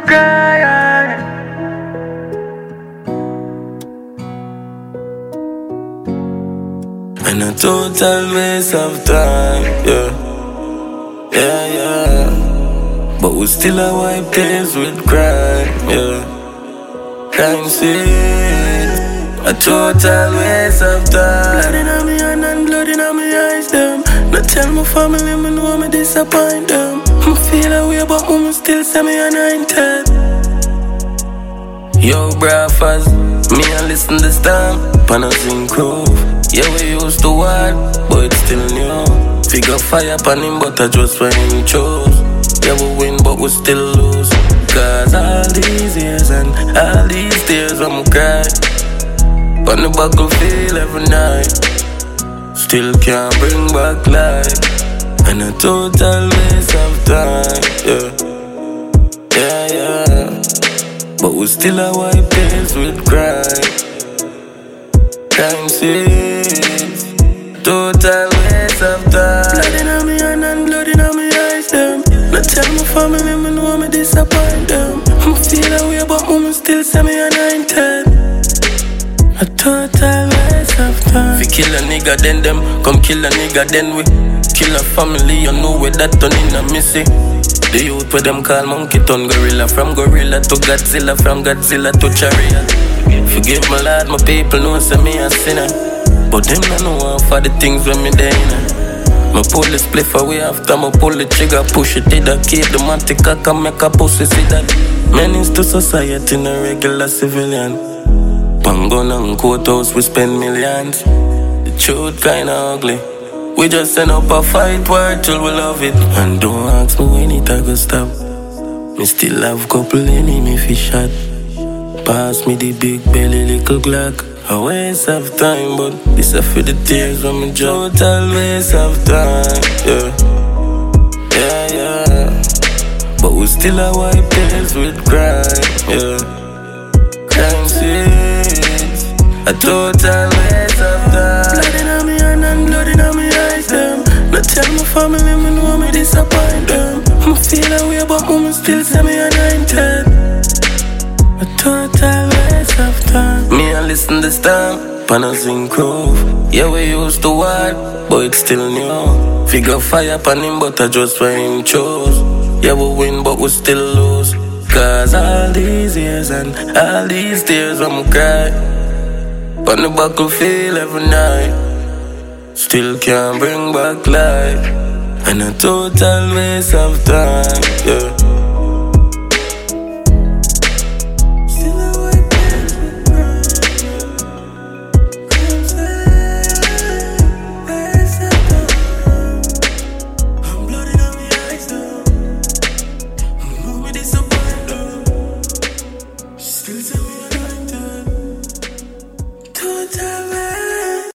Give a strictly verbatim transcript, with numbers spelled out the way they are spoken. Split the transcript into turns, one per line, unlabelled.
cry. And a total waste of time, yeah. Yeah, yeah. But we still a wipe tears with crime, yeah. Crime scene, a total waste of time. Blood in my hand and blood in my eyes, them. Not tell my family, me know me disappoint them. I feel a way, but me still say me anointed. Yo, braffers, me a listen to stamp, pan a sing groove. Yeah, we used to war, but it's still new. Figure fire pan him, but I just when him chose. Yeah, we win, but we still lose. Cause all these years and all these tears I'm cry. On the battlefield every night, still can't bring back life. And a total waste of time, yeah. Yeah, yeah. But we still a wipe tears with crime. Crime scenes, total waste of time. Blood in my hand and blood in my eyes, them. Not tell my family, me know me disappoint them. I feel a way, but me still say me anointed. A total waste of time. If you kill a nigga, then them come kill a nigga, then we kill a family. You know where that turn in a missy. The youth where them call monkey ton gorilla. From gorilla to Godzilla, from Godzilla to chariot. Forgive my lord, my people know say me a sinner. But them don't know for the things when me there in. Me pull the spliff away after me pull the trigger. Push it, did I keep the mantic cock and make a pussy see that. Menace to society, no regular civilian. Pangon and courthouse, we spend millions. The truth kinda ugly. We just send up a fight war till we love it. And don't ask me when it a go stop. Me still have couple enemy fi shot. Pass me the big belly little Glock. A waste of time, but this a for the tears when me drop. Total waste of time, yeah. Yeah, yeah. But we still a wipe tears with crime, yeah. Crime scenes, a total waste of time. Blood in my hand and blood in my eyes, them. Not tell my family, me know me disappoint them. I feel a way, but me still say me anointed. A total waste of time. Me a listen to stamp, pan a sing groove. Yeah, we used to war, but it's still new. Figure fire pan him, but I just when him chose. Yeah, we win, but we still lose. Cause all these years and all these tears I'm cry. On the battlefield every night, still can't bring back life. And a total waste of time, yeah.